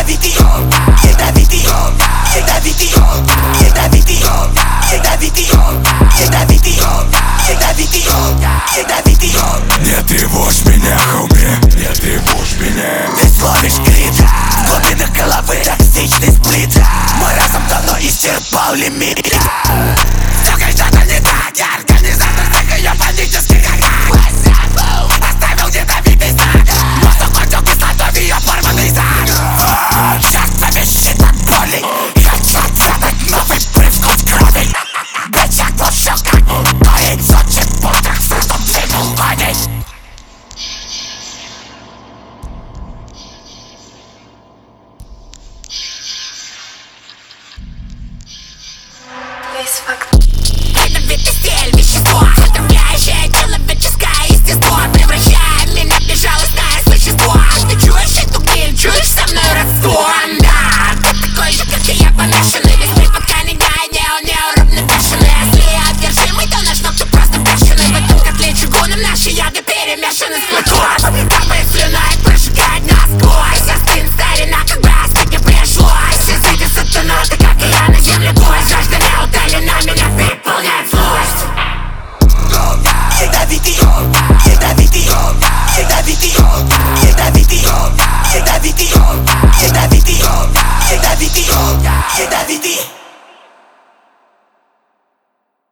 ядовитый, ядовитый, ядовитый, ядовитый, ядовитый, ядовитый, ядовитый, ядовитый. Не тревожь меня, хоми, не тревожь меня. Ты словишь крик в глубинах головы, токсичный сплит. Мой разум давно исчерпал лимит. Все когда-то не так, я организатор всех ее панических атак. Оставил ядовитый знак, мозг уходил кислотой в ее порванный зад. Сердце вещит от боли, хочу задать новый привкус крови. Бычак лучше как горит, Сочи пудрах в садом всему гонит. Ядовитый стиль, вещество, отравляющее человеческое естество, превращая меня в безжалостное существо. Ты чуешь эту гниль, чуешь со мной родство? Да, ты такой же, как и я, помешанный. Весь мир по ткани гайне, он неуравновешенный. Если я одержимый, то наш ногти просто бешеный. В этом котле чугуном наши яды перемешаны с плотвой. Капает слюна и прожигает насквозь. Остынь, старина, как бы остыть не пришлось. Изыди, сатана, ты как и я на земле гость. Жажда не удалена, меня переполняет злость. Ядовитый, ядовитый, ядовитый, ядовитый, ядовитый, ядовитый, ядовитый, ядовитый.